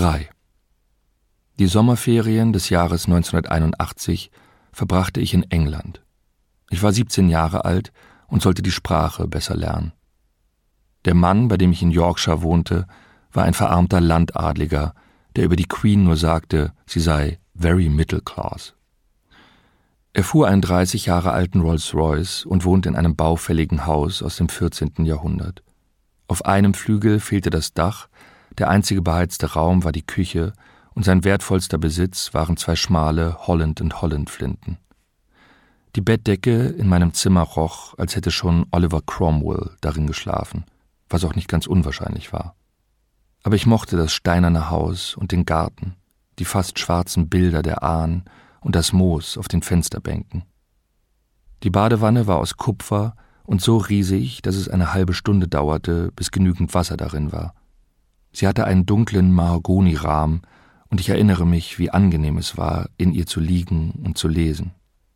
3. Die Sommerferien des Jahres 1981 verbrachte ich in England. Ich war 17 Jahre alt und sollte die Sprache besser lernen. Der Mann, bei dem ich in Yorkshire wohnte, war ein verarmter Landadliger, der über die Queen nur sagte, sie sei very middle class. Er fuhr einen 30 Jahre alten Rolls-Royce und wohnte in einem baufälligen Haus aus dem 14. Jahrhundert. Auf einem Flügel fehlte das Dach, der einzige beheizte Raum war die Küche und sein wertvollster Besitz waren 2 schmale Holland&Holland-Flinten. Die Bettdecke in meinem Zimmer roch, als hätte schon Oliver Cromwell darin geschlafen, was auch nicht ganz unwahrscheinlich war. Aber ich mochte das steinerne Haus und den Garten, die fast schwarzen Bilder der Ahnen und das Moos auf den Fensterbänken. Die Badewanne war aus Kupfer und so riesig, dass es eine halbe Stunde dauerte, bis genügend Wasser darin war. Sie hatte einen dunklen Mahagonirahmen und ich erinnere mich, wie angenehm es war, in ihr zu liegen und zu lesen.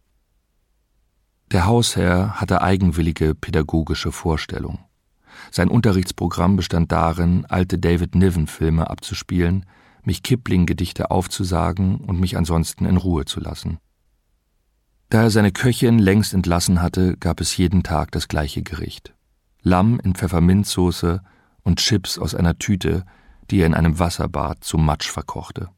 Der Hausherr hatte eigenwillige pädagogische Vorstellungen. Sein Unterrichtsprogramm bestand darin, alte David Niven-Filme abzuspielen, mich Kipling-Gedichte aufzusagen und mich ansonsten in Ruhe zu lassen. Da er seine Köchin längst entlassen hatte, gab es jeden Tag das gleiche Gericht. Lamm in Pfefferminzsoße und Chips aus einer Tüte, die er in einem Wasserbad zu Matsch verkochte.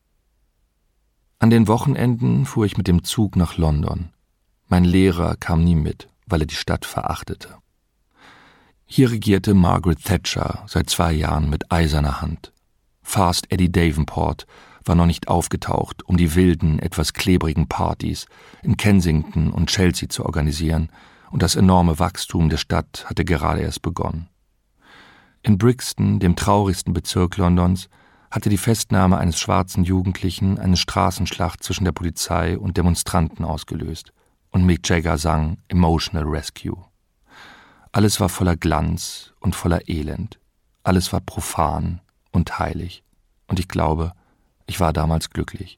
An den Wochenenden fuhr ich mit dem Zug nach London. Mein Lehrer kam nie mit, weil er die Stadt verachtete. Hier regierte Margaret Thatcher seit 2 Jahren mit eiserner Hand. Fast Eddie Davenport war noch nicht aufgetaucht, um die wilden, etwas klebrigen Partys in Kensington und Chelsea zu organisieren, und das enorme Wachstum der Stadt hatte gerade erst begonnen. In Brixton, dem traurigsten Bezirk Londons, hatte die Festnahme eines schwarzen Jugendlichen eine Straßenschlacht zwischen der Polizei und Demonstranten ausgelöst, und Mick Jagger sang Emotional Rescue. Alles war voller Glanz und voller Elend. Alles war profan und heilig. Und ich glaube, ich war damals glücklich.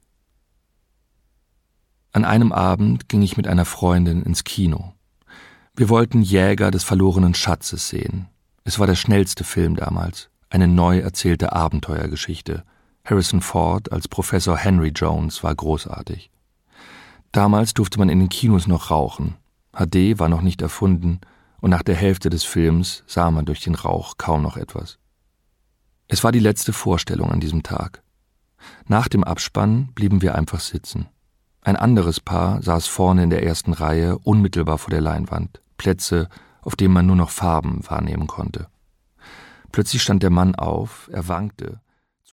An einem Abend ging ich mit einer Freundin ins Kino. Wir wollten Jäger des verlorenen Schatzes sehen. Es war der schnellste Film damals, eine neu erzählte Abenteuergeschichte. Harrison Ford als Professor Henry Jones war großartig. Damals durfte man in den Kinos noch rauchen. HD war noch nicht erfunden und nach der Hälfte des Films sah man durch den Rauch kaum noch etwas. Es war die letzte Vorstellung an diesem Tag. Nach dem Abspann blieben wir einfach sitzen. Ein anderes Paar saß vorne in der ersten Reihe, unmittelbar vor der Leinwand, Plätze, auf denen man nur noch Farben wahrnehmen konnte. Plötzlich stand der Mann auf, er wankte